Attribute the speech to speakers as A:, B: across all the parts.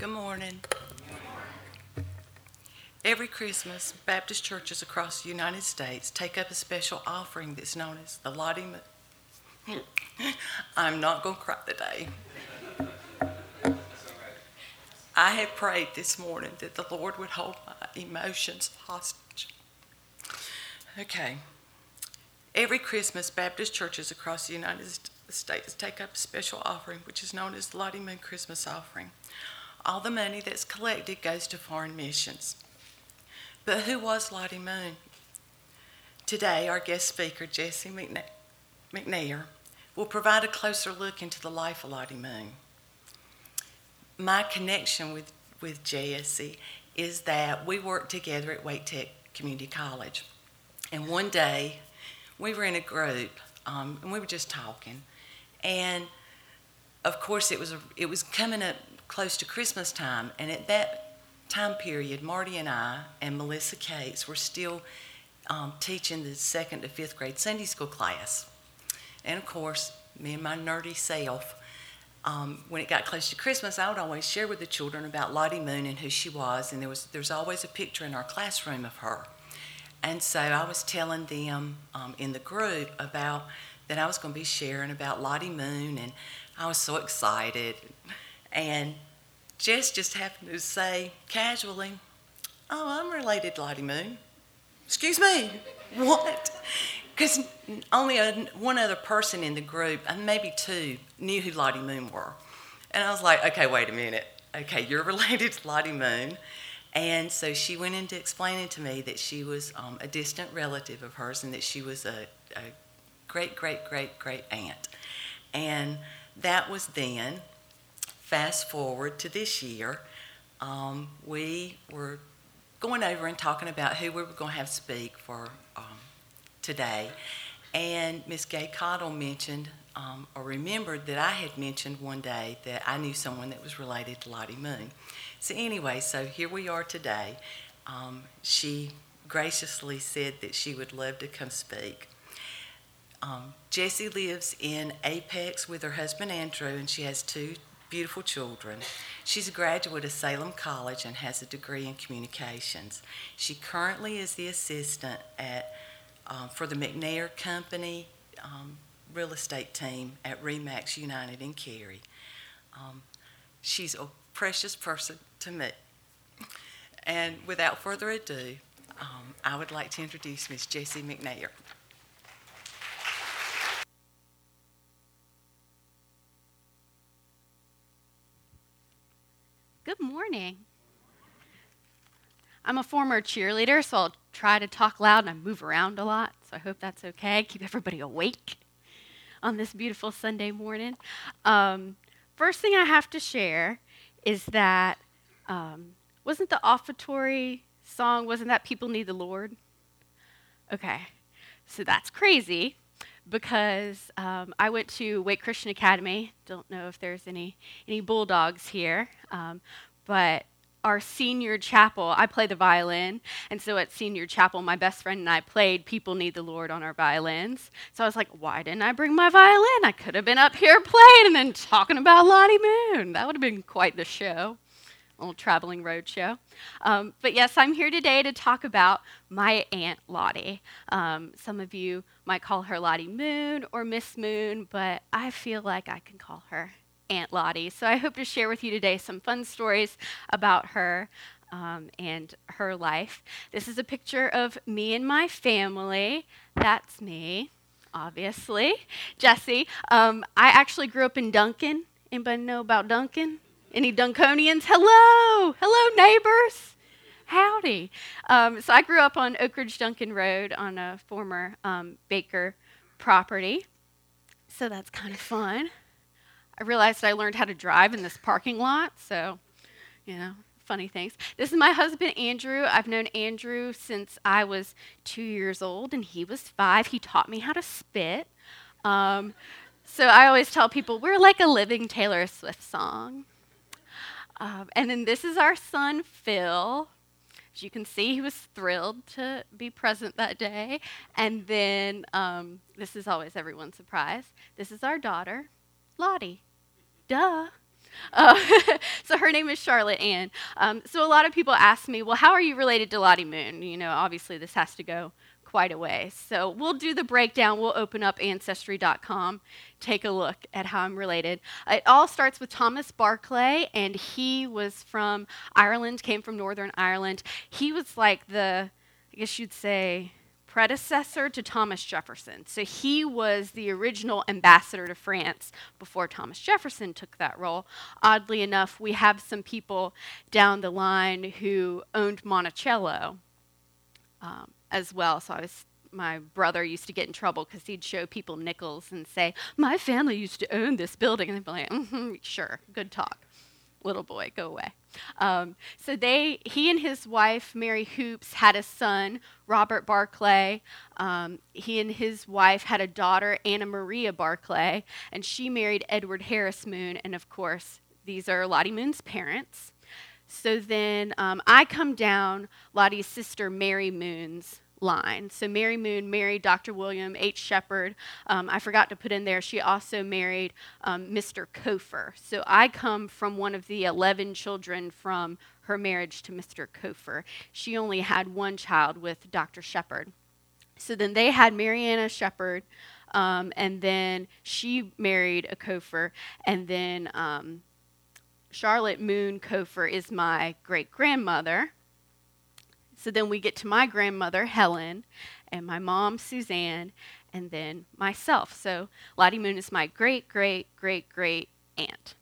A: Good morning. Every Christmas, Baptist churches across the United States take up a special offering that's known as the Lottie Moon. I'm not going to cry today. I had prayed this morning that the Lord would hold my emotions hostage. Okay. Every Christmas, Baptist churches across the United States take up a special offering, which is known as the Lottie Moon Christmas offering. All the money that's collected goes to foreign missions. But who was Lottie Moon? Today, our guest speaker, Jesse McNair, will provide a closer look into the life of Lottie Moon. My connection with Jesse is that we worked together at Wake Tech Community College. And one day, we were in a group, and we were just talking. And, of course, it was coming up close to Christmas time, and at that time period, Marty and I and Melissa Cates were still teaching the 2nd to 5th grade Sunday school class. And of course, me and my nerdy self, when it got close to Christmas, I would always share with the children about Lottie Moon and who she was, and there's always a picture in our classroom of her. And so I was telling them in the group about that I was going to be sharing about Lottie Moon, and I was so excited. And Jess just happened to say casually, "Oh, I'm related to Lottie Moon." Excuse me, what? Because only one other person in the group, and maybe two, knew who Lottie Moon were. And I was like, okay, wait a minute. Okay, you're related to Lottie Moon. And so she went into explaining to me that she was a distant relative of hers and that she was a great, great, great, great aunt. And that was then. Fast forward to this year, we were going over and talking about who we were going to have speak for today. And Miss Gay Cottle mentioned or remembered that I had mentioned one day that I knew someone that was related to Lottie Moon. So anyway, so here we are today. She graciously said that she would love to come speak. Jessie lives in Apex with her husband Andrew, and she has 2 beautiful children. She's a graduate of Salem College and has a degree in communications. She currently is the assistant for the McNair Company real estate team at Remax United in Cary. She's a precious person to me. And without further ado, I would like to introduce Miss Jessie McNair.
B: Good morning. I'm a former cheerleader, so I'll try to talk loud and I move around a lot, so I hope that's okay. Keep everybody awake on this beautiful Sunday morning. First thing I have to share is that, wasn't the offertory song, wasn't that People Need the Lord? Okay, so that's crazy because I went to Wake Christian Academy. Don't know if there's any Bulldogs here, but our senior chapel, I play the violin, and so at senior chapel, my best friend and I played People Need the Lord on our violins. So I was like, why didn't I bring my violin? I could have been up here playing and then talking about Lottie Moon. That would have been quite the show, a little traveling road show. But yes, I'm here today to talk about my Aunt Lottie. Some of you might call her Lottie Moon or Miss Moon, but I feel like I can call her Aunt Lottie. So I hope to share with you today some fun stories about her and her life. This is a picture of me and my family. That's me, obviously. Jessie. I actually grew up in Duncan. Anybody know about Duncan? Any Dunconians? Hello! Hello, neighbors! Howdy. So I grew up on Oak Ridge Duncan Road on a former Baker property. So that's kind of fun. I realized I learned how to drive in this parking lot, so, funny things. This is my husband, Andrew. I've known Andrew since I was 2 years old, and he was 5. He taught me how to spit. So I always tell people we're like a living Taylor Swift song. And then this is our son, Phil. As you can see, he was thrilled to be present that day. And then this is always everyone's surprise. This is our daughter, Lottie. Duh. Uh, so her name is Charlotte Ann. So a lot of people ask me, well, how are you related to Lottie Moon? You know, obviously this has to go quite a way. So we'll do the breakdown. We'll open up Ancestry.com, take a look at how I'm related. It all starts with Thomas Barclay, and he was from Ireland, came from Northern Ireland. He was like the, I guess you'd say, predecessor to Thomas Jefferson. So he was the original ambassador to France before Thomas Jefferson took that role. Oddly enough, we have some people down the line who owned Monticello as well. So my brother used to get in trouble because he'd show people nickels and say, my family used to own this building. And they'd be like, sure, good talk. Little boy, go away. So he and his wife, Mary Hoops, had a son, Robert Barclay. He and his wife had a daughter, Anna Maria Barclay, and she married Edward Harris Moon. And of course, these are Lottie Moon's parents. So then I come down Lottie's sister, Mary Moon's line. So Mary Moon married Dr. William H. Shepard. I forgot to put in there, she also married Mr. Cofer. So I come from one of the 11 children from her marriage to Mr. Cofer. She only had one child with Dr. Shepard. So then they had Mariana Shepard, and then she married a Cofer, and then Charlotte Moon Cofer is my great-grandmother. So then we get to my grandmother, Helen, and my mom, Suzanne, and then myself. So Lottie Moon is my great-great-great-great aunt.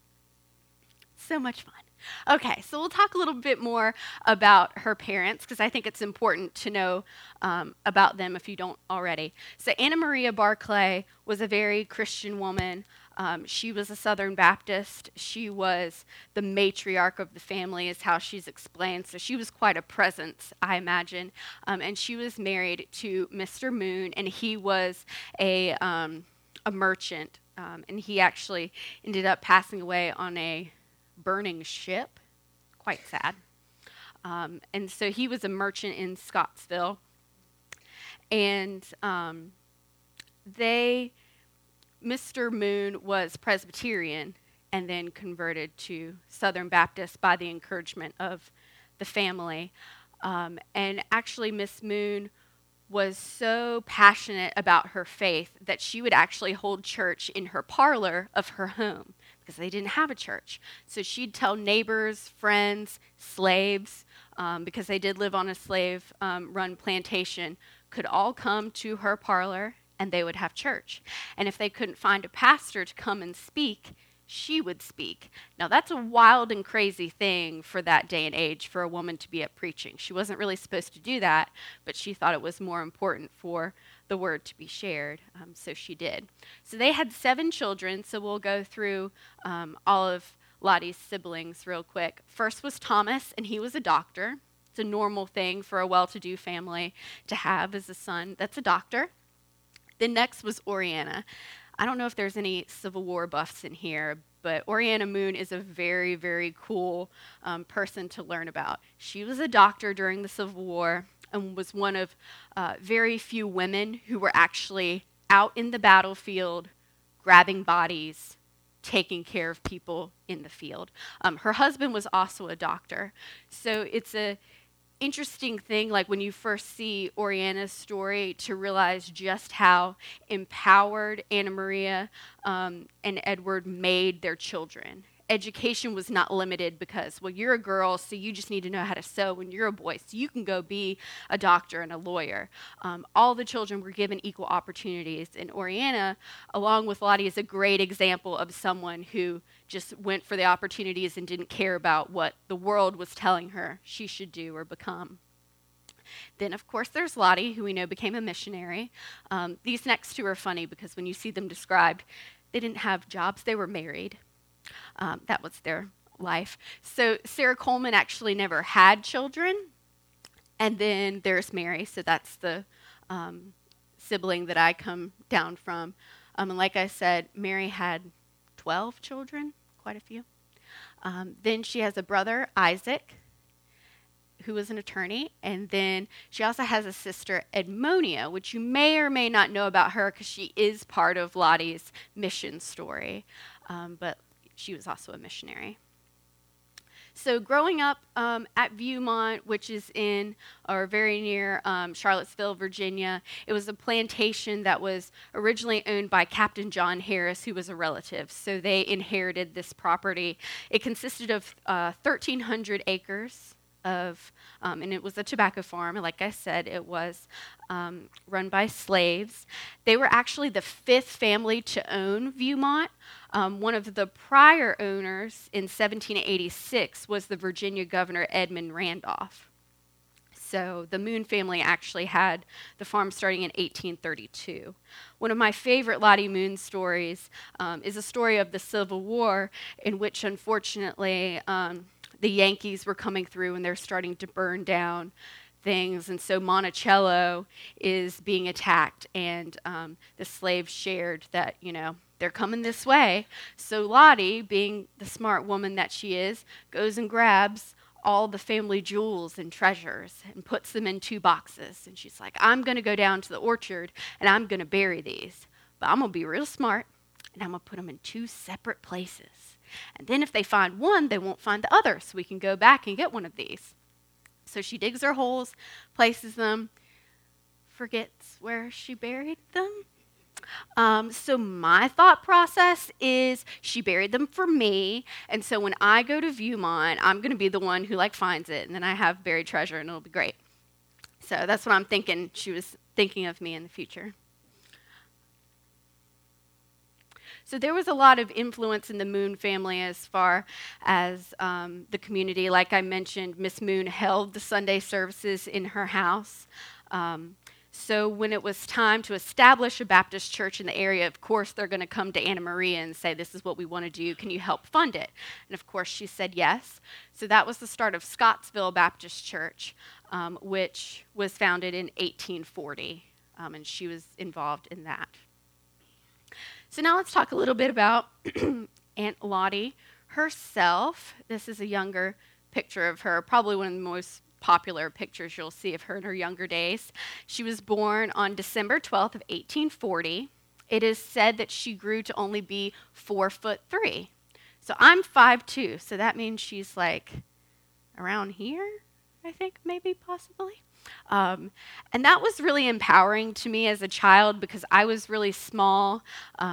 B: So much fun. Okay, so we'll talk a little bit more about her parents, because I think it's important to know about them if you don't already. So Anna Maria Barclay was a very Christian woman. She was a Southern Baptist. She was the matriarch of the family, is how she's explained. So she was quite a presence, I imagine. And she was married to Mr. Moon, and he was a merchant. And he actually ended up passing away on a burning ship. Quite sad. And so he was a merchant in Scottsville. And Mr. Moon was Presbyterian and then converted to Southern Baptist by the encouragement of the family. And actually, Miss Moon was so passionate about her faith that she would actually hold church in her parlor of her home because they didn't have a church. So she'd tell neighbors, friends, slaves, because they did live on a slave-run plantation, could all come to her parlor and they would have church. And if they couldn't find a pastor to come and speak, she would speak. Now, that's a wild and crazy thing for that day and age for a woman to be up preaching. She wasn't really supposed to do that, but she thought it was more important for the word to be shared, so she did. So they had 7 children, so we'll go through all of Lottie's siblings real quick. First was Thomas, and he was a doctor. It's a normal thing for a well-to-do family to have as a son that's a doctor. Then next was Oriana. I don't know if there's any Civil War buffs in here, but Oriana Moon is a very, very cool person to learn about. She was a doctor during the Civil War and was one of very few women who were actually out in the battlefield, grabbing bodies, taking care of people in the field. Her husband was also a doctor. So it's a interesting thing, like when you first see Oriana's story, to realize just how empowered Anna Maria and Edward made their children. Education was not limited because, well, you're a girl, so you just need to know how to sew, and you're a boy, so you can go be a doctor and a lawyer. All the children were given equal opportunities, and Oriana, along with Lottie, is a great example of someone who just went for the opportunities and didn't care about what the world was telling her she should do or become. Then, of course, there's Lottie, who we know became a missionary. These next 2 are funny because when you see them described, they didn't have jobs, they were married. That was their life. So Sarah Coleman actually never had children. And then there's Mary, so that's the sibling that I come down from. And like I said, Mary had 12 children, quite a few. Then she has a brother, Isaac, who was an attorney. And then she also has a sister, Edmonia, which you may or may not know about her because she is part of Lottie's mission story. But she was also a missionary. So growing up at Viewmont, which is in or very near Charlottesville, Virginia, it was a plantation that was originally owned by Captain John Harris, who was a relative. So they inherited this property. It consisted of 1,300 acres and it was a tobacco farm. Like I said, it was run by slaves. They were actually the fifth family to own Viewmont. One of the prior owners in 1786 was the Virginia governor Edmund Randolph. So the Moon family actually had the farm starting in 1832. One of my favorite Lottie Moon stories is a story of the Civil War, in which unfortunately the Yankees were coming through and they're starting to burn down things. And so Monticello is being attacked, and the slaves shared that, they're coming this way. So Lottie, being the smart woman that she is, goes and grabs all the family jewels and treasures and puts them in 2 boxes. And she's like, I'm going to go down to the orchard and I'm going to bury these. But I'm going to be real smart and I'm going to put them in 2 separate places. And then if they find one, they won't find the other. So we can go back and get one of these. So she digs her holes, places them, forgets where she buried them. So my thought process is she buried them for me, and so when I go to Viewmont, I'm going to be the one who finds it, and then I have buried treasure, and it'll be great. So that's what I'm thinking. She was thinking of me in the future. So there was a lot of influence in the Moon family as far as the community. Like I mentioned, Miss Moon held the Sunday services in her house. So when it was time to establish a Baptist church in the area, of course, they're going to come to Anna Maria and say, this is what we want to do. Can you help fund it? And of course, she said yes. So that was the start of Scottsville Baptist Church, which was founded in 1840. And she was involved in that. So now let's talk a little bit about Aunt Lottie herself. This is a younger picture of her, probably one of the most popular pictures you'll see of her in her younger days. She was born on December 12th of 1840. It is said that she grew to only be 4'3". So I'm 5'2", so that means she's around here, I think, maybe, possibly. And that was really empowering to me as a child because I was really small.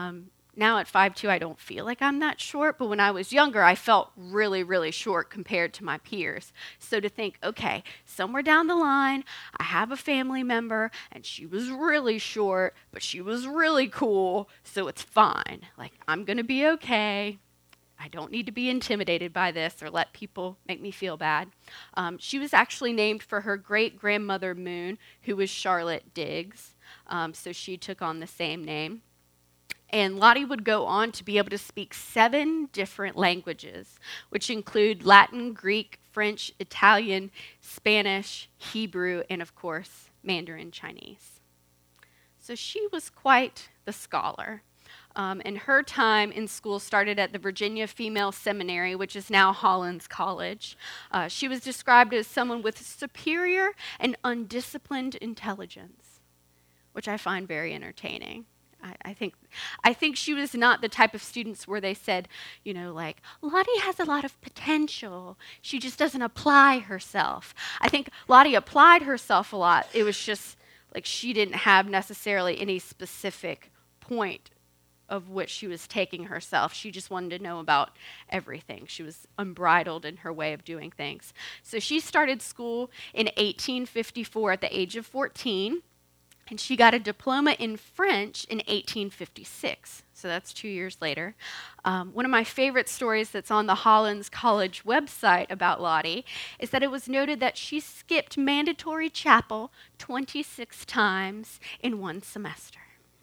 B: Now at 5'2", I don't feel like I'm that short, but when I was younger, I felt really, really short compared to my peers. So to think, okay, somewhere down the line, I have a family member, and she was really short, but she was really cool, so it's fine. I'm going to be okay. I don't need to be intimidated by this or let people make me feel bad. She was actually named for her great-grandmother Moon, who was Charlotte Diggs, so she took on the same name. And Lottie would go on to be able to speak 7 different languages, which include Latin, Greek, French, Italian, Spanish, Hebrew, and of course, Mandarin Chinese. So she was quite the scholar. And her time in school started at the Virginia Female Seminary, which is now Hollins College. She was described as someone with superior and undisciplined intelligence, which I find very entertaining. I think she was not the type of students where they said, Lottie has a lot of potential. She just doesn't apply herself. I think Lottie applied herself a lot. It was just she didn't have necessarily any specific point of which she was taking herself. She just wanted to know about everything. She was unbridled in her way of doing things. So she started school in 1854 at the age of 14. And she got a diploma in French in 1856. So that's 2 years later. One of my favorite stories that's on the Hollins College website about Lottie is that it was noted that she skipped mandatory chapel 26 times in one semester.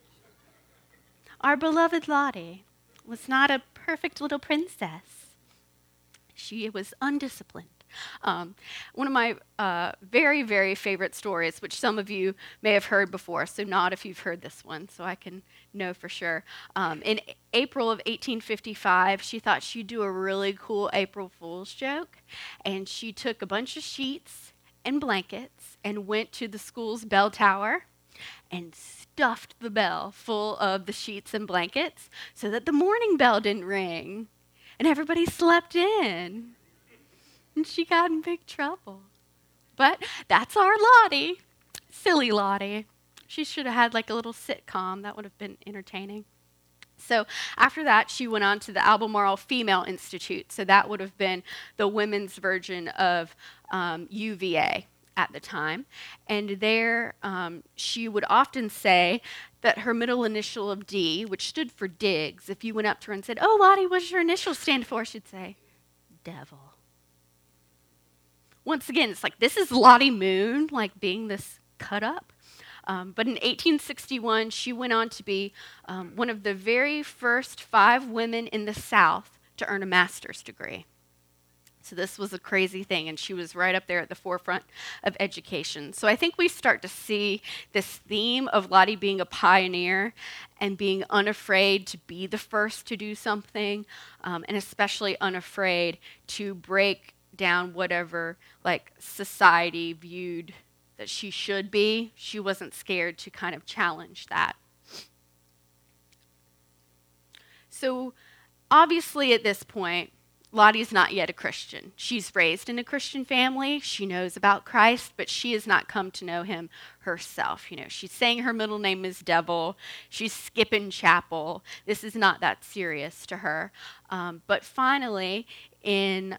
B: Our beloved Lottie was not a perfect little princess. She was undisciplined. One of my very, very favorite stories, which some of you may have heard before, so not if you've heard this one, so I can know for sure. In April of 1855, she thought she'd do a really cool April Fool's joke, and she took a bunch of sheets and blankets and went to the school's bell tower and stuffed the bell full of the sheets and blankets so that the morning bell didn't ring. and everybody slept in. And she got in big trouble. But that's our Lottie. Silly Lottie. She should have had like a little sitcom. That would have been entertaining. So after that, she went on to the Albemarle Female Institute. So that would have been the women's version of UVA at the time. And there she would often say that her middle initial of D, which stood for Diggs, if you went up to her and said, "Oh, Lottie, what's your initial stand for?" she'd say, "Devil." Once again, it's like, this is Lottie Moon, like being this cut up. But in 1861, she went on to be one of the very first 5 women in the South to earn a master's degree. So this was a crazy thing, and she was right up there at the forefront of education. So I think we start to see this theme of Lottie being a pioneer and being unafraid to be the first to do something, and especially unafraid to break down whatever like society viewed that she should be. She wasn't scared to kind of challenge that. So obviously at this point, Lottie's not yet a Christian. She's raised in a Christian family. She knows about Christ, but she has not come to know him herself. You know, she's saying her middle name is Devil. She's skipping chapel. This is not that serious to her. But finally, in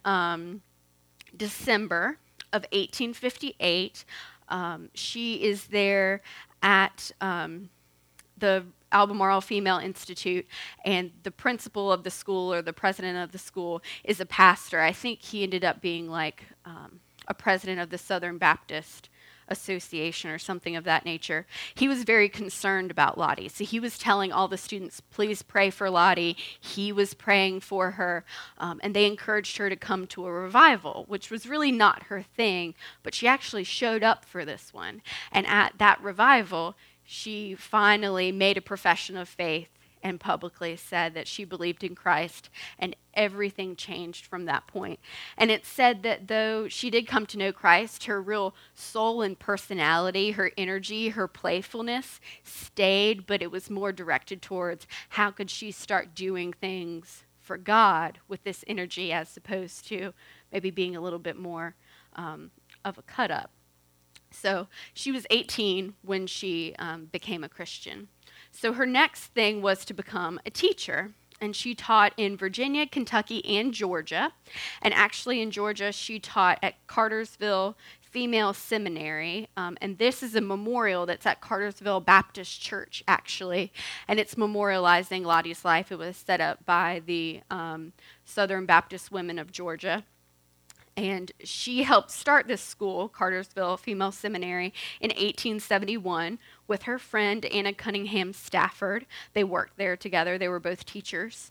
B: December of 1858, she is there at the Albemarle Female Institute, and the principal of the school, or the president of the school, is a pastor. I think he ended up being like a president of the Southern Baptist Association or something of that nature. He was very concerned about Lottie. So he was telling all the students, please pray for Lottie. He was praying for her, and they encouraged her to come to a revival, which was really not her thing, but she actually showed up for this one. And at that revival, she finally made a profession of faith and publicly said that she believed in Christ, and everything changed from that point. And it's said that though she did come to know Christ, her real soul and personality, her energy, her playfulness stayed, but it was more directed towards how could she start doing things for God with this energy, as opposed to maybe being a little bit more of a cut-up. So she was 18 when she became a Christian. So her next thing was to become a teacher, and she taught in Virginia, Kentucky, and Georgia. And actually in Georgia, she taught at Cartersville Female Seminary, and this is a memorial that's at Cartersville Baptist Church, actually, and it's memorializing Lottie's life. It was set up by the Southern Baptist Women of Georgia. And she helped start this school, Cartersville Female Seminary, in 1871 with her friend Anna Cunningham Stafford. They worked there together. They were both teachers.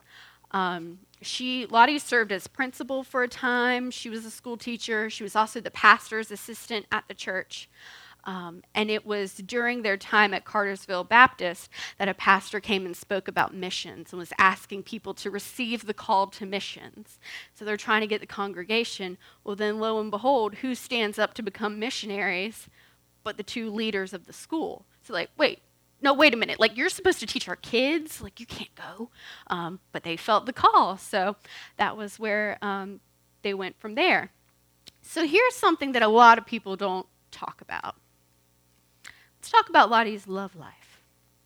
B: Lottie served as principal for a time. She was a school teacher. She was also the pastor's assistant at the church. And it was during their time at Cartersville Baptist that a pastor came and spoke about missions and was asking people to receive the call to missions. So they're trying to get the congregation. Well, then lo and behold, who stands up to become missionaries but the 2 leaders of the school? So like, wait a minute. Like, you're supposed to teach our kids? Like, you can't go. But they felt the call. So that was where they went from there. So here's something that a lot of people don't talk about. Let's talk about Lottie's love life.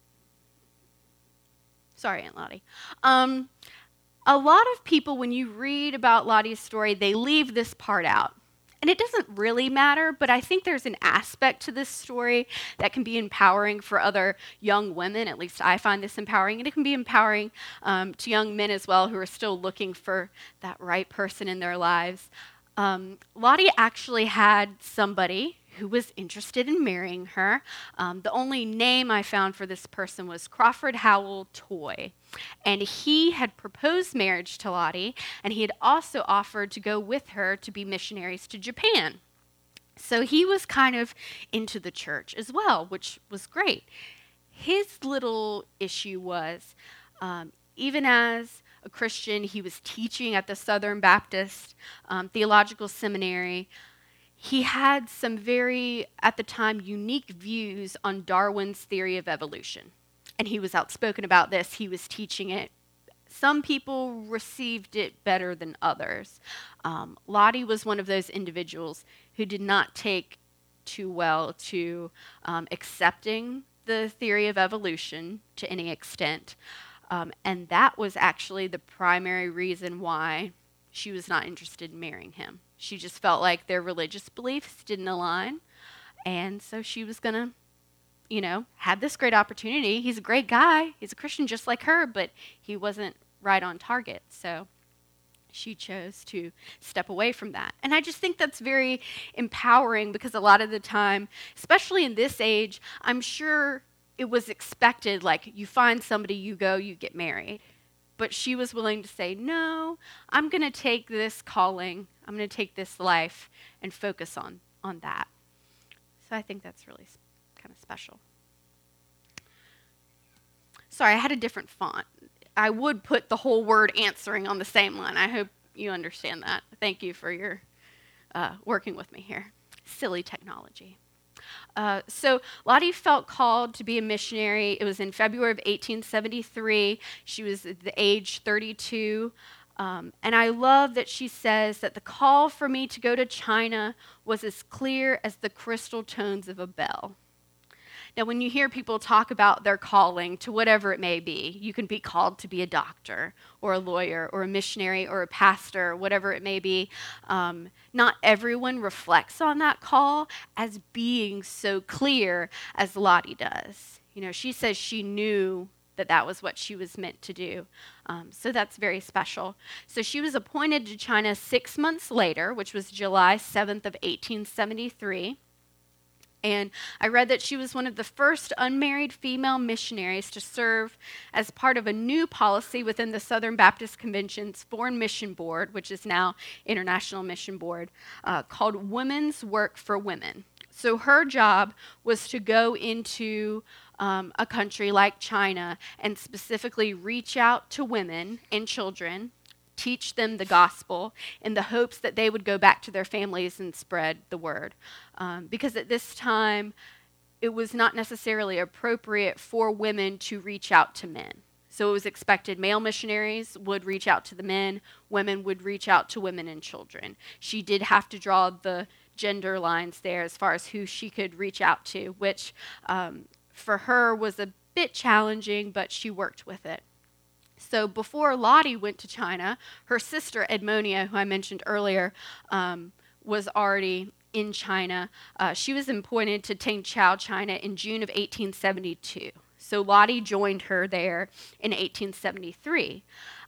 B: Sorry, Aunt Lottie. A lot of people, when you read about Lottie's story, they leave this part out. And it doesn't really matter, but I think there's an aspect to this story that can be empowering for other young women. At least I find this empowering. And it can be empowering to young men as well who are still looking for that right person in their lives. Lottie actually had somebody who was interested in marrying her. The only name I found for this person was Crawford Howell Toy. And he had proposed marriage to Lottie, and he had also offered to go with her to be missionaries to Japan. So he was kind of into the church as well, which was great. His little issue was, even as a Christian, he was teaching at the Southern Baptist Theological Seminary. He had some very, at the time, unique views on Darwin's theory of evolution. And he was outspoken about this. He was teaching it some people received it better than others. Lottie was one of those individuals who did not take too well to accepting the theory of evolution to any extent. And that was actually the primary reason why she was not interested in marrying him. She just felt like their religious beliefs didn't align. And so she was going to, had this great opportunity. He's a great guy. He's a Christian just like her, but he wasn't right on target. So she chose to step away from that. And I just think that's very empowering, because a lot of the time, especially in this age, I'm sure it was expected, like, you find somebody, you go, you get married. But she was willing to say, no, I'm going to take this calling, I'm going to take this life and focus on that. So I think that's really kind of special. Sorry, I had a different font. I would put the whole word answering on the same line. I hope you understand that. Thank you for your working with me here. Silly technology. So Lottie felt called to be a missionary. It was in February of 1873. She was at the age 32. And I love that she says that the call for me to go to China was as clear as the crystal tones of a bell. Now, when you hear people talk about their calling to whatever it may be, you can be called to be a doctor or a lawyer or a missionary or a pastor, whatever it may be. Not everyone reflects on that call as being so clear as Lottie does. She says she knew that was what she was meant to do. So that's very special. So she was appointed to China 6 months later, which was July 7th of 1873. And I read that she was one of the first unmarried female missionaries to serve as part of a new policy within the Southern Baptist Convention's Foreign Mission Board, which is now International Mission Board, called Women's Work for Women. So her job was to go into a country like China and specifically reach out to women and children, teach them the gospel in the hopes that they would go back to their families and spread the word. Because at this time, it was not necessarily appropriate for women to reach out to men. So it was expected male missionaries would reach out to the men, women would reach out to women and children. She did have to draw the gender lines there as far as who she could reach out to, which for her was a bit challenging, but she worked with it. So before Lottie went to China, her sister Edmonia, who I mentioned earlier, was already in China. She was appointed to Tingchao, China in June of 1872. So Lottie joined her there in 1873.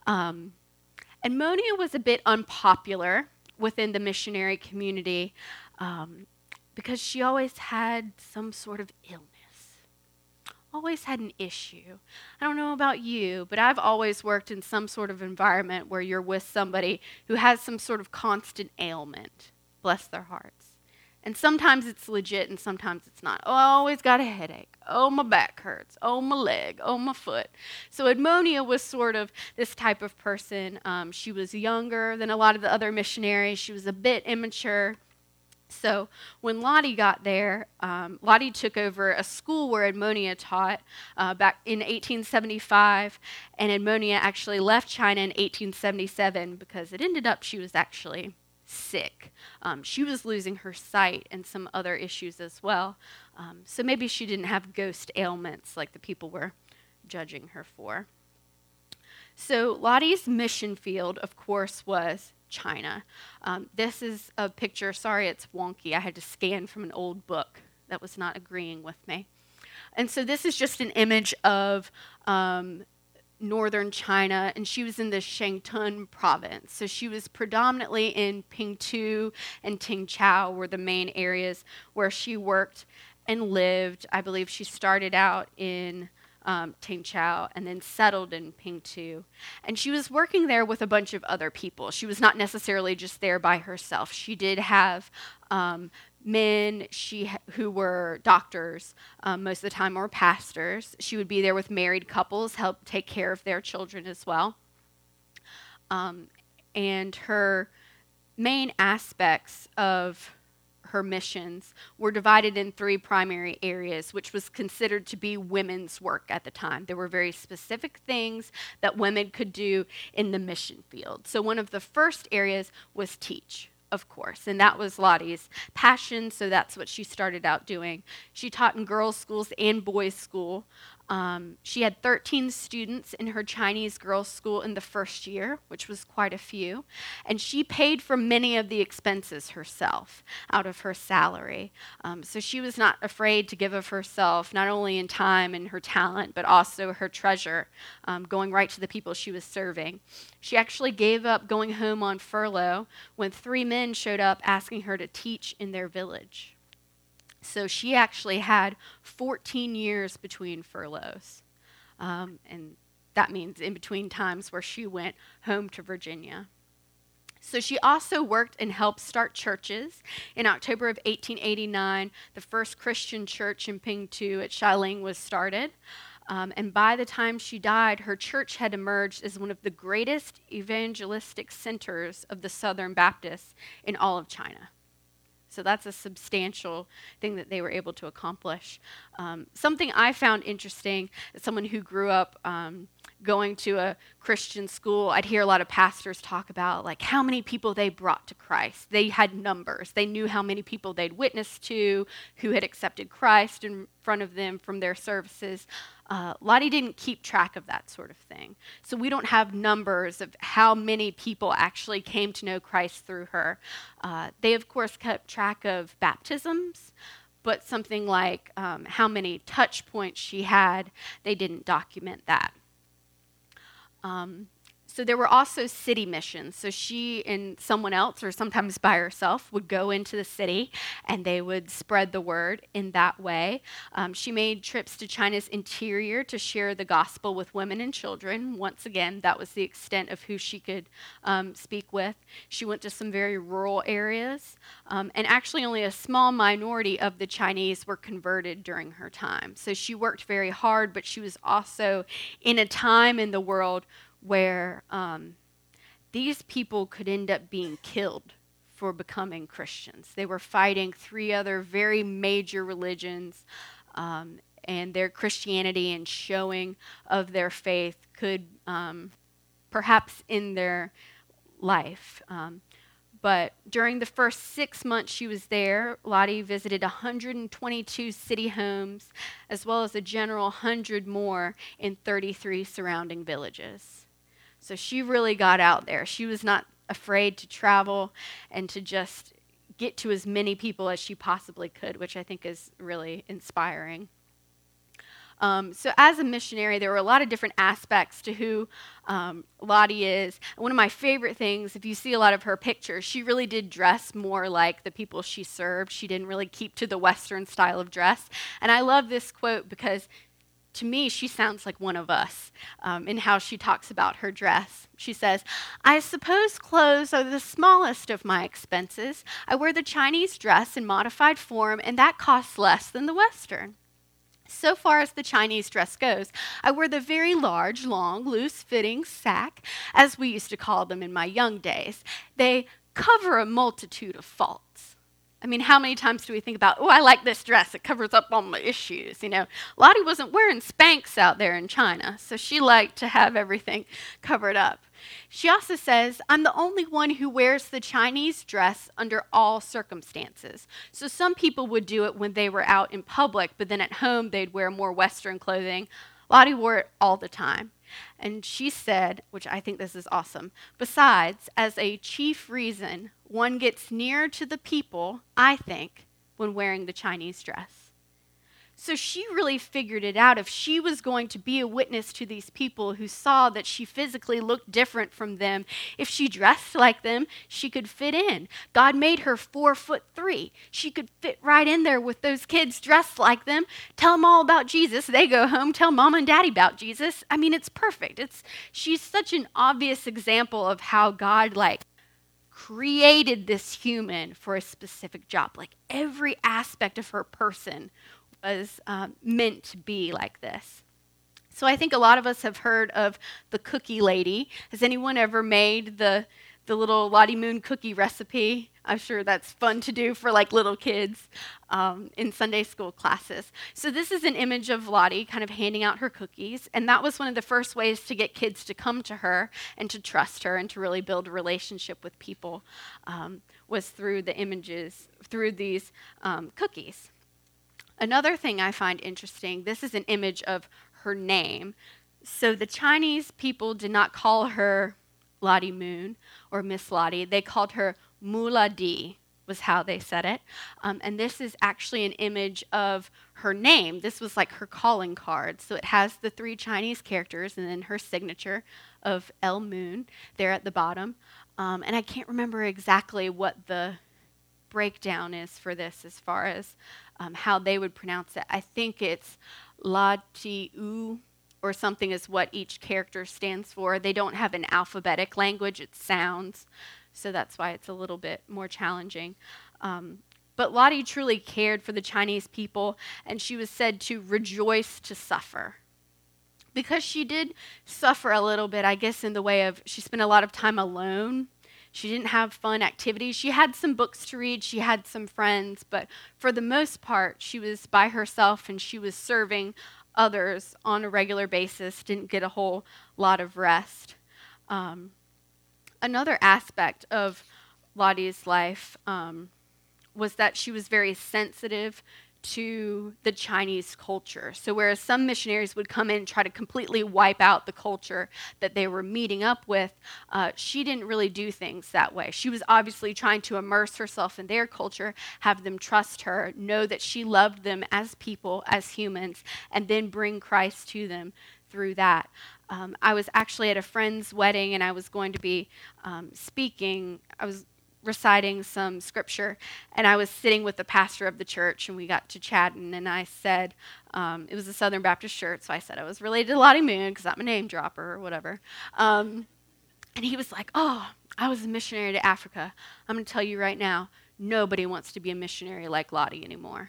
B: Edmonia was a bit unpopular within the missionary community because she always had some sort of illness. Always had an issue. I don't know about you, but I've always worked in some sort of environment where you're with somebody who has some sort of constant ailment. Bless their hearts. And sometimes it's legit and sometimes it's not. Oh, I always got a headache. Oh, my back hurts. Oh, my leg. Oh, my foot. So Edmonia was sort of this type of person. She was younger than a lot of the other missionaries. She was a bit immature. So when Lottie got there, Lottie took over a school where Edmonia taught back in 1875, and Edmonia actually left China in 1877 because it ended up she was actually sick. She was losing her sight and some other issues as well. So maybe she didn't have ghost ailments like the people were judging her for. So Lottie's mission field, of course, was China. This is a picture. Sorry, it's wonky. I had to scan from an old book that was not agreeing with me. And so this is just an image of northern China, and she was in the Shantung province. So she was predominantly in Pingtu and Tingchao were the main areas where she worked and lived. I believe she started out in Tingchao and then settled in Pingtu. And she was working there with a bunch of other people. She was not necessarily just there by herself. She did have men who were doctors most of the time, or pastors. She would be there with married couples, help take care of their children as well. And her main aspects of her missions were divided in 3 primary areas, which was considered to be women's work at the time. There were very specific things that women could do in the mission field. So one of the first areas was teach, of course, and that was Lottie's passion, so that's what she started out doing. She taught in girls' schools and boys' school. She had 13 students in her Chinese girls' school in the first year, which was quite a few, and she paid for many of the expenses herself out of her salary. So she was not afraid to give of herself, not only in time and her talent, but also her treasure, going right to the people she was serving. She actually gave up going home on furlough when 3 men showed up asking her to teach in their village. So she actually had 14 years between furloughs. And that means in between times where she went home to Virginia. So she also worked and helped start churches. In October of 1889, the first Christian church in Pingtu at Xialing was started. And by the time she died, her church had emerged as one of the greatest evangelistic centers of the Southern Baptists in all of China. So that's a substantial thing that they were able to accomplish. Something I found interesting, as someone who grew up going to a Christian school, I'd hear a lot of pastors talk about like how many people they brought to Christ. They had numbers. They knew how many people they'd witnessed to, who had accepted Christ in front of them from their services. Lottie didn't keep track of that sort of thing. So we don't have numbers of how many people actually came to know Christ through her. They, of course, kept track of baptisms, but something like how many touch points she had, they didn't document that. So there were also city missions. So she and someone else, or sometimes by herself, would go into the city and they would spread the word in that way. She made trips to China's interior to share the gospel with women and children. Once again, that was the extent of who she could speak with. She went to some very rural areas, and actually only a small minority of the Chinese were converted during her time. So she worked very hard, but she was also in a time in the world where these people could end up being killed for becoming Christians. They were fighting 3 other very major religions, and their Christianity and showing of their faith could perhaps end their life. But during the first 6 months she was there, Lottie visited 122 city homes, as well as a general 100 more in 33 surrounding villages. So she really got out there. She was not afraid to travel and to just get to as many people as she possibly could, which I think is really inspiring. So as a missionary, there were a lot of different aspects to who Lottie is. One of my favorite things, if you see a lot of her pictures, she really did dress more like the people she served. She didn't really keep to the Western style of dress. And I love this quote because to me, she sounds like one of us in how she talks about her dress. She says, "I suppose clothes are the smallest of my expenses. I wear the Chinese dress in modified form, and that costs less than the Western. So far as the Chinese dress goes, I wear the very large, long, loose-fitting sack, as we used to call them in my young days. They cover a multitude of faults." I mean, how many times do we think about, oh, I like this dress, it covers up all my issues, you know? Lottie wasn't wearing Spanx out there in China, so she liked to have everything covered up. She also says, "I'm the only one who wears the Chinese dress under all circumstances." So some people would do it when they were out in public, but then at home they'd wear more Western clothing. Lottie wore it all the time. And she said, which I think this is awesome, "Besides, as a chief reason, one gets nearer to the people, I think, when wearing the Chinese dress." So she really figured it out. If she was going to be a witness to these people who saw that she physically looked different from them, if she dressed like them, she could fit in. God made her 4'3". She could fit right in there with those kids dressed like them. Tell them all about Jesus. They go home, tell mom and daddy about Jesus. I mean, it's perfect. She's such an obvious example of how God created this human for a specific job. Like every aspect of her person was meant to be like this. So I think a lot of us have heard of the cookie lady. Has anyone ever made the the little Lottie Moon cookie recipe. I'm sure that's fun to do for like little kids in Sunday school classes. So this is an image of Lottie kind of handing out her cookies, and that was one of the first ways to get kids to come to her and to trust her and to really build a relationship with people, was through the images, through these cookies. Another thing I find interesting, this is an image of her name. So the Chinese people did not call her Lottie Moon or Miss Lottie. They called her Muladi, was how they said it. And this is actually an image of her name. This was like her calling card. So it has the 3 Chinese characters and then her signature of El Moon there at the bottom. And I can't remember exactly what the breakdown is for this as far as how they would pronounce it. I think it's La-Ti-U or something is what each character stands for. They don't have an alphabetic language, it's sounds, so that's why it's a little bit more challenging. But Lottie truly cared for the Chinese people, and she was said to rejoice to suffer. Because she did suffer a little bit, I guess, in the way of she spent a lot of time alone. She didn't have fun activities. She had some books to read. She had some friends. But for the most part, she was by herself and she was serving others on a regular basis, didn't get a whole lot of rest. Another aspect of Lottie's life was that she was very sensitive to the Chinese culture. So whereas some missionaries would come in and try to completely wipe out the culture that they were meeting up with, she didn't really do things that way. She was obviously trying to immerse herself in their culture, have them trust her, know that she loved them as people, as humans, and then bring Christ to them through that. I was actually at a friend's wedding, and I was going to be speaking. I was reciting some scripture, and I was sitting with the pastor of the church, and we got to chatting, and I said, it was a Southern Baptist church, so I said I was related to Lottie Moon, because I'm a name dropper or whatever. And he was like, oh, I was a missionary to Africa. I'm going to tell you right now, nobody wants to be a missionary like Lottie anymore.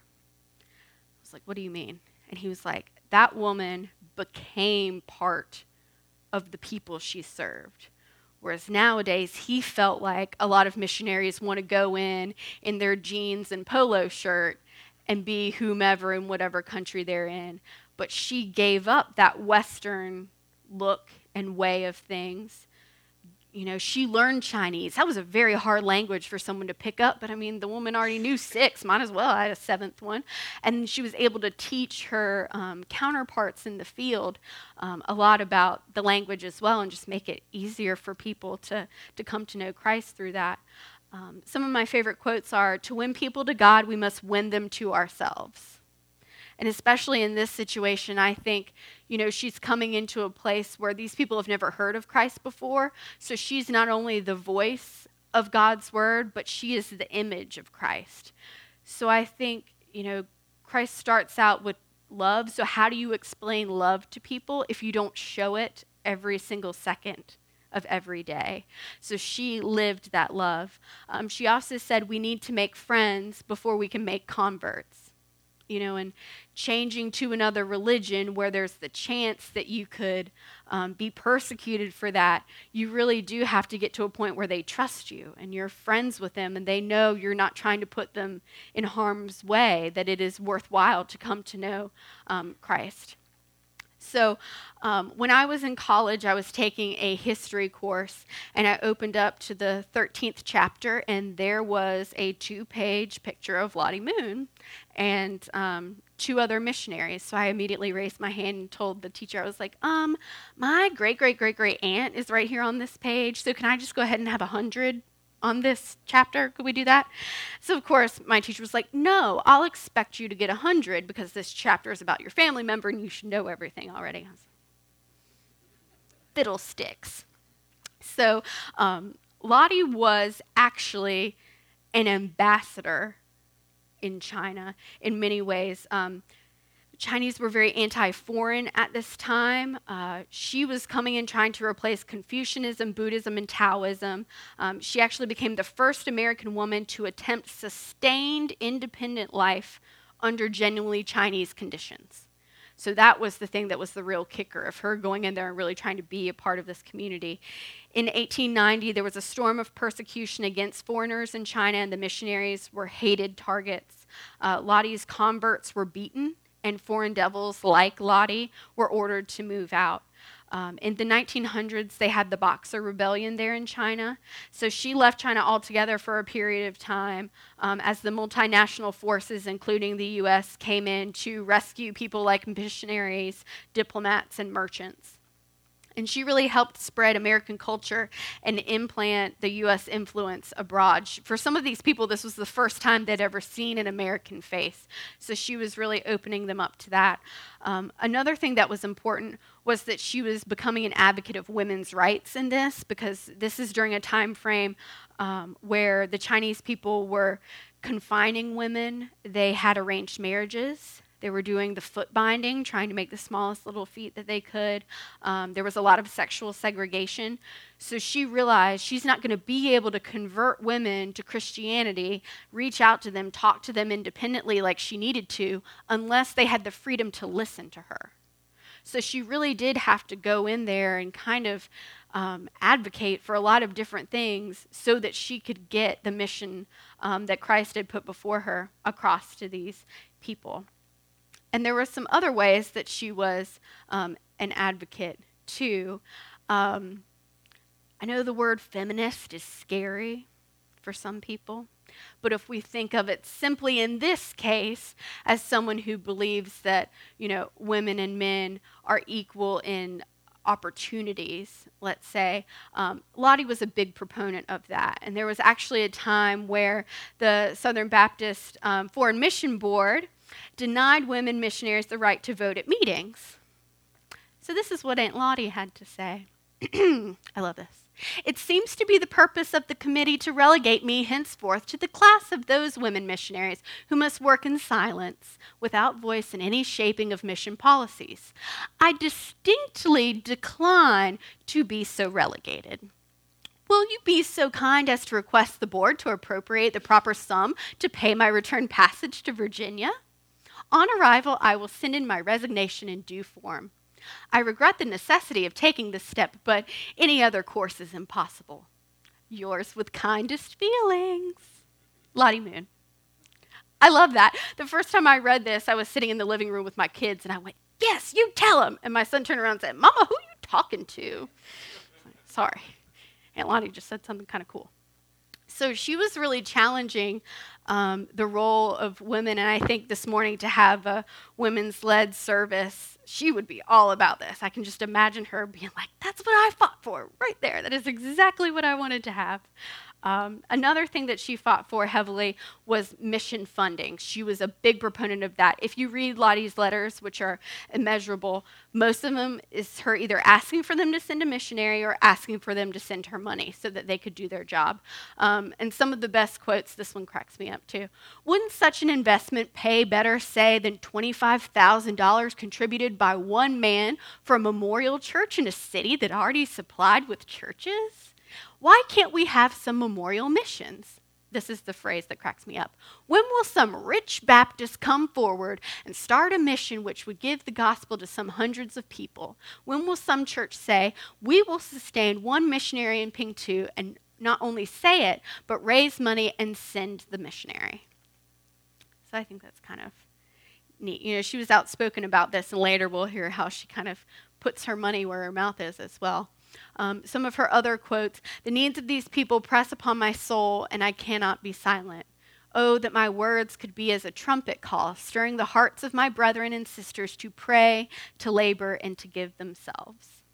B: I was like, what do you mean? And he was like, that woman became part of the people she served. Whereas nowadays, he felt like a lot of missionaries want to go in their jeans and polo shirt and be whomever in whatever country they're in. But she gave up that Western look and way of things. You know, she learned Chinese. That was a very hard language for someone to pick up, but I mean, the woman already knew 6, might as well. I had a 7th one. And she was able to teach her counterparts in the field a lot about the language as well and just make it easier for people to come to know Christ through that. Some of my favorite quotes are, to win people to God, we must win them to ourselves. And especially in this situation, I think, you know, she's coming into a place where these people have never heard of Christ before. So she's not only the voice of God's word, but she is the image of Christ. So I think, you know, Christ starts out with love. So how do you explain love to people if you don't show it every single second of every day? So she lived that love. She also said we need to make friends before we can make converts. You know, and changing to another religion where there's the chance that you could be persecuted for that, you really do have to get to a point where they trust you and you're friends with them and they know you're not trying to put them in harm's way, that it is worthwhile to come to know Christ. So when I was in college, I was taking a history course, and I opened up to the 13th chapter, and there was a 2-page picture of Lottie Moon and 2 other missionaries. So I immediately raised my hand and told the teacher, I was like, my great-great-great-great-aunt is right here on this page, so can I just go ahead and have 100 on this chapter? Could we do that? So, of course, my teacher was like, no, I'll expect you to get 100 because this chapter is about your family member and you should know everything already. I was, fiddlesticks. So, Lottie was actually an ambassador in China in many ways. Chinese were very anti-foreign at this time. She was coming in trying to replace Confucianism, Buddhism, and Taoism. She actually became the first American woman to attempt sustained independent life under genuinely Chinese conditions. So that was the thing that was the real kicker of her going in there and really trying to be a part of this community. In 1890, there was a storm of persecution against foreigners in China, and the missionaries were hated targets. Lottie's converts were beaten, and foreign devils like Lottie were ordered to move out. In the 1900s, they had the Boxer Rebellion there in China. So she left China altogether for a period of time as the multinational forces, including the U.S., came in to rescue people like missionaries, diplomats, and merchants. And she really helped spread American culture and implant the U.S. influence abroad. For some of these people, this was the first time they'd ever seen an American face. So she was really opening them up to that. Another thing that was important was that she was becoming an advocate of women's rights in this, because this is during a time frame where the Chinese people were confining women. They had arranged marriages. They were doing the foot binding, trying to make the smallest little feet that they could. There was a lot of sexual segregation. So she realized she's not going to be able to convert women to Christianity, reach out to them, talk to them independently like she needed to, unless they had the freedom to listen to her. So she really did have to go in there and kind of advocate for a lot of different things so that she could get the mission that Christ had put before her across to these people. And there were some other ways that she was an advocate, too. I know the word feminist is scary for some people, but if we think of it simply in this case as someone who believes that, women and men are equal in opportunities, let's say, Lottie was a big proponent of that. And there was actually a time where the Southern Baptist Foreign Mission Board denied women missionaries the right to vote at meetings. So this is what Aunt Lottie had to say. I love this. It seems to be the purpose of the committee to relegate me henceforth to the class of those women missionaries who must work in silence, without voice in any shaping of mission policies. I distinctly decline to be so relegated. Will you be so kind as to request the board to appropriate the proper sum to pay my return passage to Virginia? On arrival, I will send in my resignation in due form. I regret the necessity of taking this step, but any other course is impossible. Yours with kindest feelings, Lottie Moon. I love that. The first time I read this, I was sitting in the living room with my kids, and I went, "Yes, you tell him." And my son turned around and said, "Mama, who are you talking to?" Sorry. Aunt Lottie just said something kind of cool. So she was really challenging the role of women, and I think this morning to have a women's-led service, she would be all about this. I can just imagine her being like, "That's what I fought for right there. That is exactly what I wanted to have." Another thing that she fought for heavily was mission funding. She was a big proponent of that. If you read Lottie's letters, which are immeasurable, most of them is her either asking for them to send a missionary or asking for them to send her money so that they could do their job. And some of the best quotes, this one cracks me up too. Wouldn't such an investment pay better, say, than $25,000 contributed by one man for a memorial church in a city that already supplied with churches? Why can't we have some memorial missions? This is the phrase that cracks me up. When will some rich Baptist come forward and start a mission which would give the gospel to some hundreds of people? When will some church say, "We will sustain one missionary in Pingtu," and not only say it, but raise money and send the missionary? So I think that's kind of neat. She was outspoken about this, and later we'll hear how she kind of puts her money where her mouth is as well. Some of her other quotes: "The needs of these people press upon my soul, and I cannot be silent. Oh, that my words could be as a trumpet call, stirring the hearts of my brethren and sisters to pray, to labor, and to give themselves."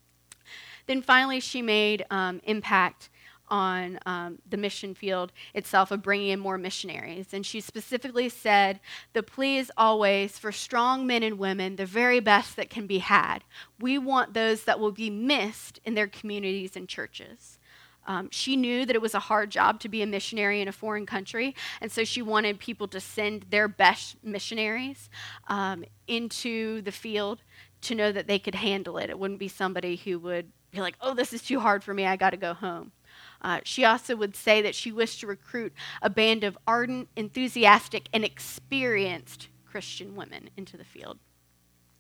B: Then finally, she made impact on the mission field itself of bringing in more missionaries. And she specifically said, "The plea is always for strong men and women, the very best that can be had. We want those that will be missed in their communities and churches." She knew that it was a hard job to be a missionary in a foreign country, and so she wanted people to send their best missionaries into the field to know that they could handle it. It wouldn't be somebody who would be like, "Oh, this is too hard for me, I got to go home." She also would say that she wished to recruit a band of ardent, enthusiastic, and experienced Christian women into the field.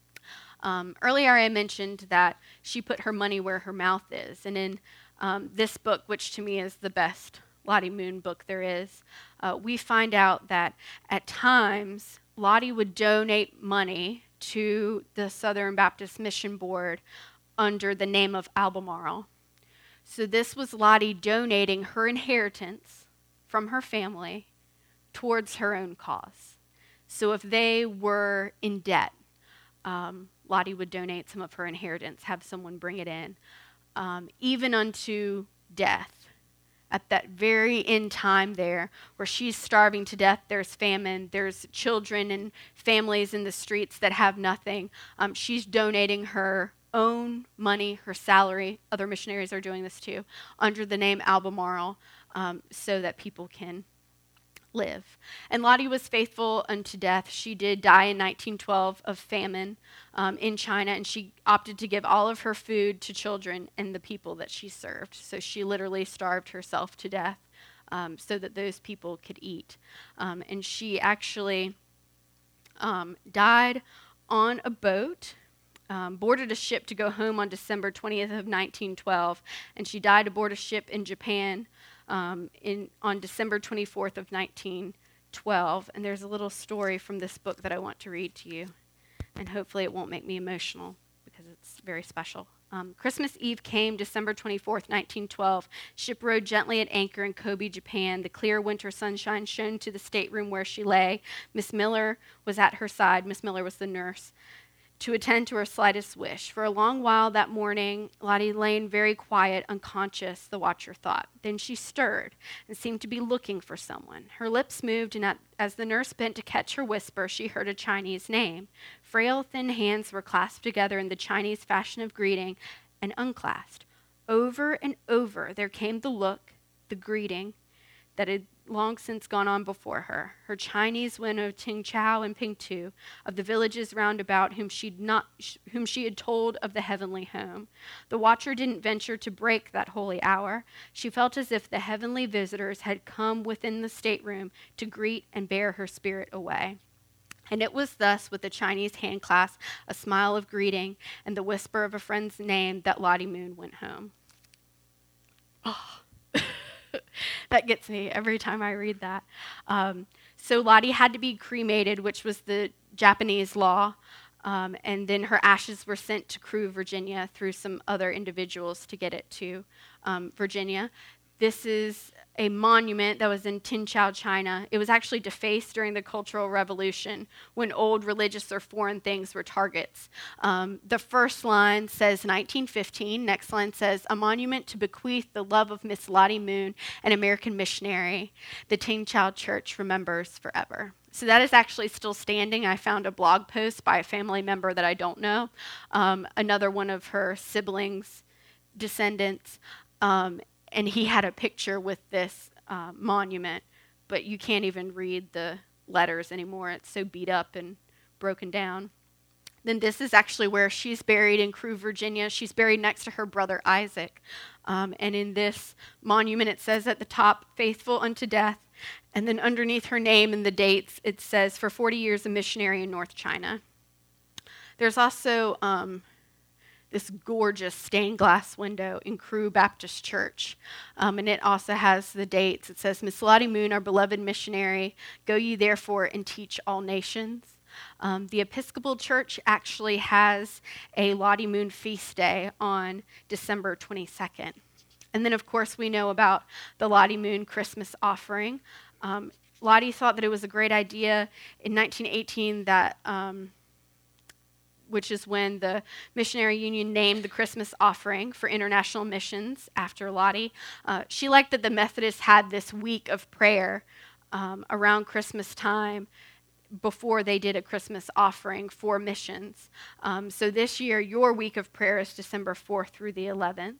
B: Earlier I mentioned that she put her money where her mouth is. And in this book, which to me is the best Lottie Moon book there is, we find out that at times Lottie would donate money to the Southern Baptist Mission Board under the name of Albemarle. So this was Lottie donating her inheritance from her family towards her own cause. So if they were in debt, Lottie would donate some of her inheritance, have someone bring it in, even unto death. At that very end time there, where she's starving to death, there's famine, there's children and families in the streets that have nothing. She's donating her own money, her salary, other missionaries are doing this too, under the name Albemarle, so that people can live. And Lottie was faithful unto death. She did die in 1912 of famine in China, and she opted to give all of her food to children and the people that she served. So she literally starved herself to death so that those people could eat. And she actually died on a boat, boarded a ship to go home on December 20th of 1912, and she died aboard a ship in Japan on December 24th of 1912. And there's a little story from this book that I want to read to you, and hopefully it won't make me emotional because it's very special. Christmas Eve came, December 24th, 1912. Ship rode gently at anchor in Kobe, Japan. The clear winter sunshine shone to the stateroom where she lay. Miss Miller was at her side. Miss Miller was the nurse, to attend to her slightest wish. For a long while that morning, Lottie lay very quiet, unconscious, the watcher thought. Then she stirred and seemed to be looking for someone. Her lips moved, and as the nurse bent to catch her whisper, she heard a Chinese name. Frail, thin hands were clasped together in the Chinese fashion of greeting and unclasped. Over and over there came the look, the greeting that had long since gone on before her. Her Chinese went of Ting Chao and Ping Tu, of the villages round about whom she had told of the heavenly home. The watcher didn't venture to break that holy hour. She felt as if the heavenly visitors had come within the stateroom to greet and bear her spirit away. And it was thus, with the Chinese hand clasp, a smile of greeting, and the whisper of a friend's name, that Lottie Moon went home. Oh. That gets me every time I read that. So Lottie had to be cremated, which was the Japanese law, and then her ashes were sent to Crewe, Virginia, through some other individuals to get it to Virginia. This is a monument that was in Tinchao, China. It was actually defaced during the Cultural Revolution when old religious or foreign things were targets. The first line says 1915. Next line says, a monument to bequeath the love of Miss Lottie Moon, an American missionary. The Tinchao Church remembers forever. So that is actually still standing. I found a blog post by a family member that I don't know, another one of her siblings, descendants, and he had a picture with this monument, but you can't even read the letters anymore. It's so beat up and broken down. Then this is actually where she's buried in Crewe, Virginia. She's buried next to her brother Isaac. And in this monument, it says at the top, faithful unto death. And then underneath her name and the dates, it says, for 40 years a missionary in North China. There's also this gorgeous stained glass window in Crewe Baptist Church. And it also has the dates. It says, Miss Lottie Moon, our beloved missionary, go ye therefore and teach all nations. The Episcopal Church actually has a Lottie Moon feast day on December 22nd. And then, of course, we know about the Lottie Moon Christmas offering. Lottie thought that it was a great idea in 1918 that which is when the Missionary Union named the Christmas offering for international missions after Lottie. She liked that the Methodists had this week of prayer around Christmas time before they did a Christmas offering for missions. So this year, your week of prayer is December 4th through the 11th.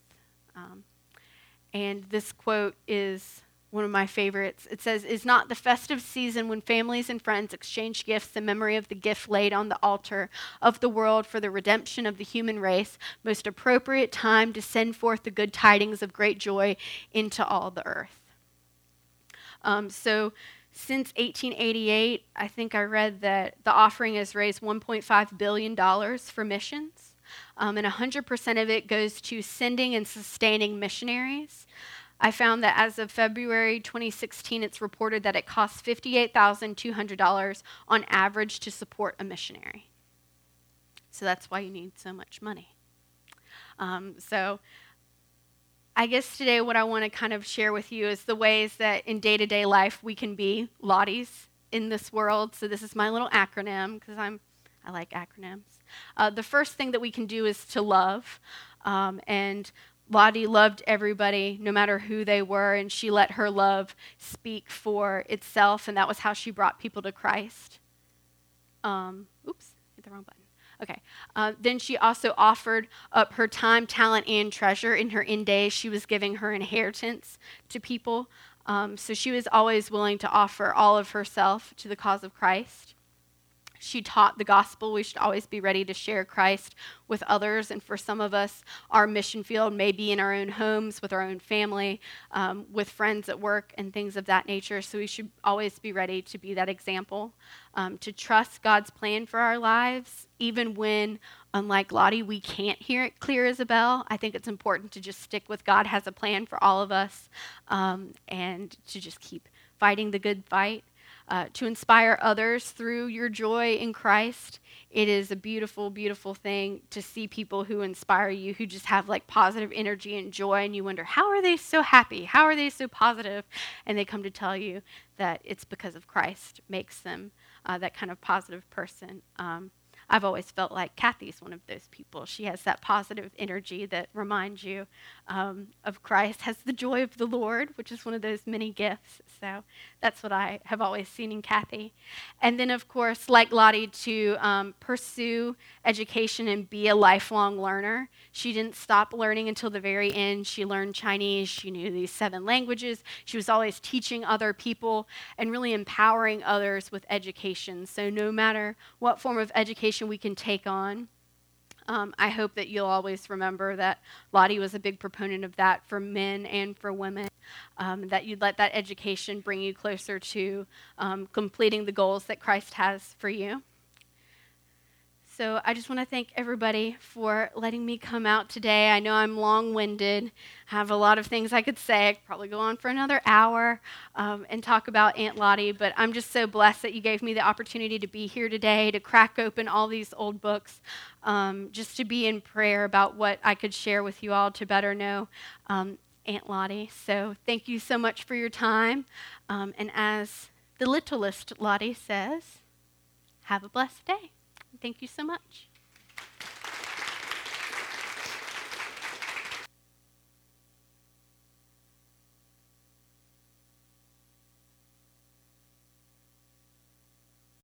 B: And this quote is one of my favorites. It says, is not the festive season when families and friends exchange gifts in memory of the gift laid on the altar of the world for the redemption of the human race most appropriate time to send forth the good tidings of great joy into all the earth? So Since 1888, I think I read that the offering has raised $1.5 billion for missions, and 100% of it goes to sending and sustaining missionaries. I found that as of February 2016, it's reported that it costs $58,200 on average to support a missionary. So that's why you need so much money. So I guess today what I want to kind of share with you is the ways that in day-to-day life we can be Lotties in this world. So this is my little acronym because I like acronyms. The first thing that we can do is to love. And Lottie loved everybody, no matter who they were, and she let her love speak for itself, and that was how she brought people to Christ. Oops, hit the wrong button. Okay. Then she also offered up her time, talent, and treasure. In her end days, she was giving her inheritance to people. So she was always willing to offer all of herself to the cause of Christ. She taught the gospel. We should always be ready to share Christ with others. And for some of us, our mission field may be in our own homes, with our own family, with friends at work, and things of that nature. So we should always be ready to be that example, to trust God's plan for our lives, even when, unlike Lottie, we can't hear it clear as a bell. I think it's important to just stick with God has a plan for all of us, and to just keep fighting the good fight. To inspire others through your joy in Christ. It is a beautiful, beautiful thing to see people who inspire you, who just have like positive energy and joy, and you wonder, how are they so happy? How are they so positive? And they come to tell you that it's because of Christ makes them that kind of positive person. I've always felt like Kathy's one of those people. She has that positive energy that reminds you of Christ, has the joy of the Lord, which is one of those many gifts. So that's what I have always seen in Kathy. And then, of course, like Lottie, to pursue education and be a lifelong learner. She didn't stop learning until the very end. She learned Chinese. She knew these 7 languages. She was always teaching other people and really empowering others with education. So no matter what form of education we can take on, I hope that you'll always remember that Lottie was a big proponent of that for men and for women, that you'd let that education bring you closer to completing the goals that Christ has for you. So I just want to thank everybody for letting me come out today. I know I'm long-winded, have a lot of things I could say. I could probably go on for another hour and talk about Aunt Lottie, but I'm just so blessed that you gave me the opportunity to be here today, to crack open all these old books, just to be in prayer about what I could share with you all to better know Aunt Lottie. So thank you so much for your time. And as the littlest Lottie says, have a blessed day. Thank you so much.